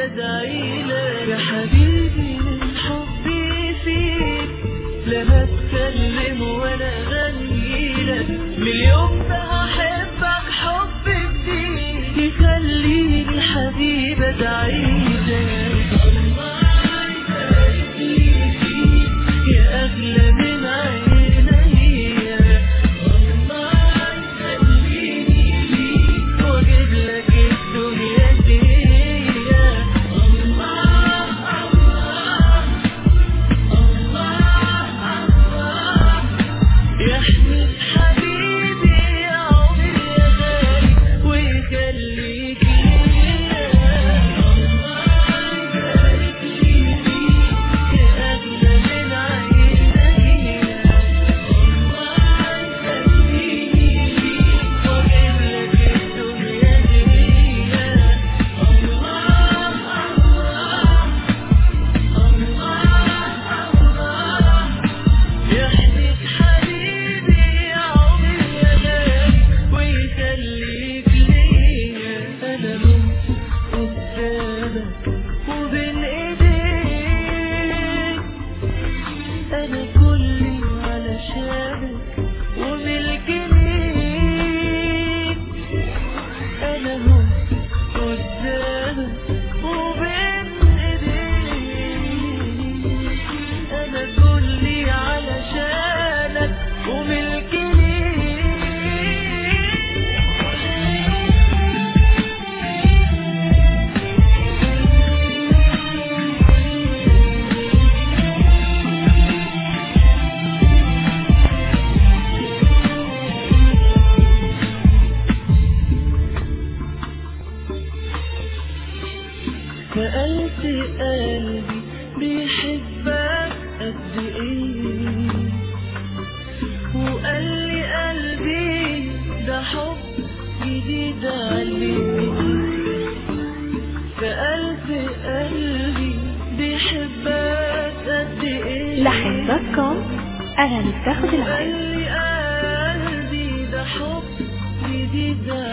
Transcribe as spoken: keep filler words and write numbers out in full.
بدعيلك يا حبيبي من حبي فيك، لا هتكلم ولا غنيلك، من اليوم ده هحبك حب جديد يخليني حبيبي ادعيلك. الله يبارك لي فيك يا اغلى من عينيا، الله يخليني ليك واجيب لك الدنيا دي. سألت قلبي بيحبك قد ايه، وقال لي قلبي ده حب جديد عليك. سألت قلبي بيحبك قد ايه، لحن دوت كوم أغاني بتاخد العين. وقال لي قلبي ده حب جديد عليك.